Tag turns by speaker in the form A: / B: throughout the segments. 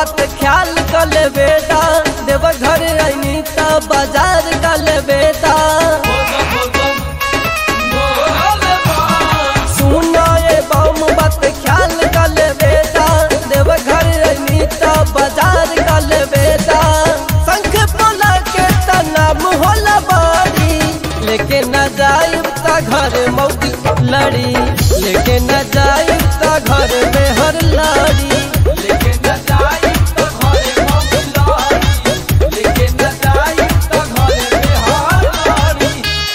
A: बात ख्याल कर ले बेटा, देव घर आईनी त बाजार कर ले बेटा। सुना ये बम बात ख्याल कर ले बेटा, देव घर आईनी त बाजार कर ले बेटा। संख बोला के त नाम होला बाड़ी, लेके न जाई त घर मौगी लड़ी, लेके न जाई त घर में हर लाड़ी, लेके न जाई त घर मौगी लड़ी, लेके न जाई त घर में हर लाड़ी।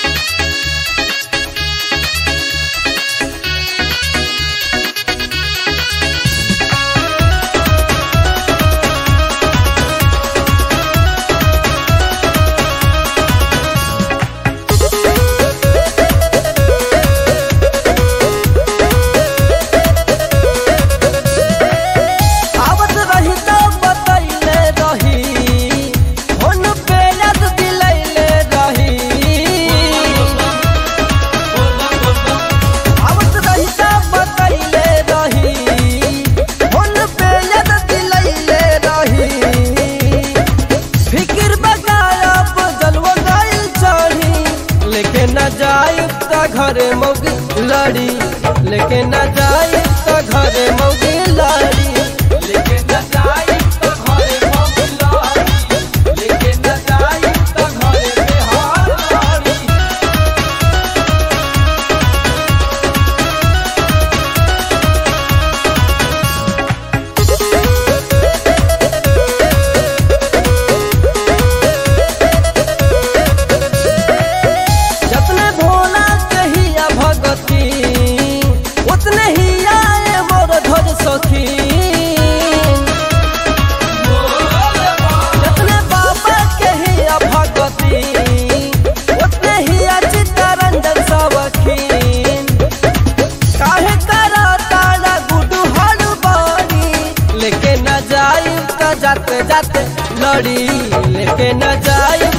A: घर मौगी लड़ी, लेके न जाई त घर मौगी लड़ी, लेके न जाई त घर मौगी लड़ी, लेके न जाई त घर में हर लाड़ी। उतने ही आए मोर धोर सखी, जितने बाबा के ही भगती, उतने ही चित्तरंजन सवखीन। काहे करा तारा गुडू हड़बड़ी, लेके न जाई त जाते जाते लड़ी, लेके न जाई